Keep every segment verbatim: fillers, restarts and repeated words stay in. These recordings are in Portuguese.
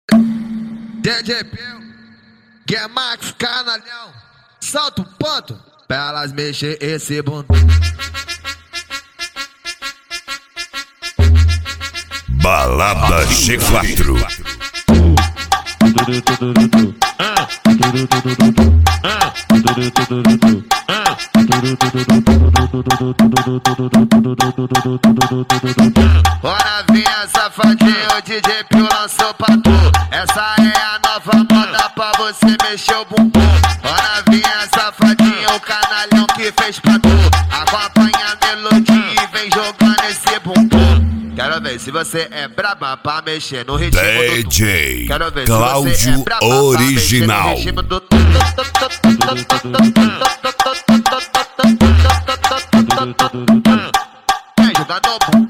D J Pel, Guia Max, canalhão, solta o ponto pra elas mexer esse bundão. Balada G quatro. Bora vinha safadinho, o D J Pel lançou pra tu. Essa é a nova moda pra você mexer o bumbum. Bora vinha safadinho, o canalhão que fez pra tu. Acompanha a melodia e vem jogando esse bumbum. Quero ver se você é braba pra mexer no ritmo D J do Quero ver Cláudio se você é braba Original. pra mexer no ritmo do Vem jogador bom.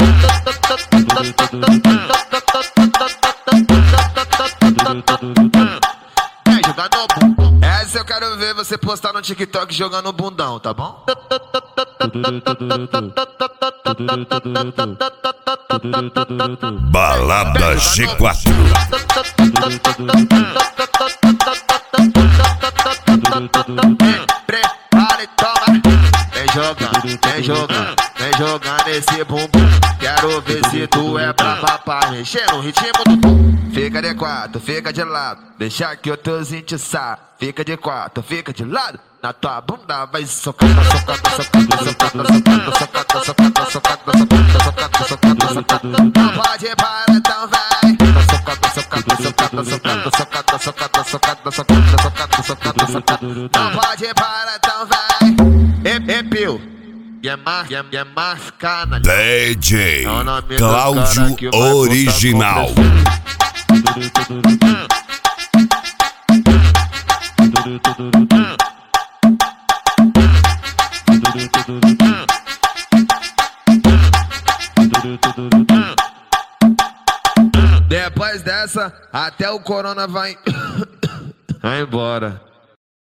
Vem jogador bom. Essa eu quero ver você postar no TikTok jogando bundão, tá bom? Balada G quatro. Prepara e toma. Vem jogando, vem jogando, vem jogando esse bumbum. Quero ver se tu é brava pra mexer no ritmo do bum. Fica de quatro, fica de lado, deixa que eu tô entiçado. Fica de quatro, fica de lado, na tua bunda vai socando, socando, socando, socando, socando, socando, socando, socando, socando, socando, socando, socando. Não pode parar, então vai. Socando, socando, socando, socando, socando, socando, socando, socando, socando, socando, socando. Não pode parar, então vai. E Pel, Guia Max, Guia Max, canalhão. D J Cláudio Original. Depois dessa, até o corona vai vai embora.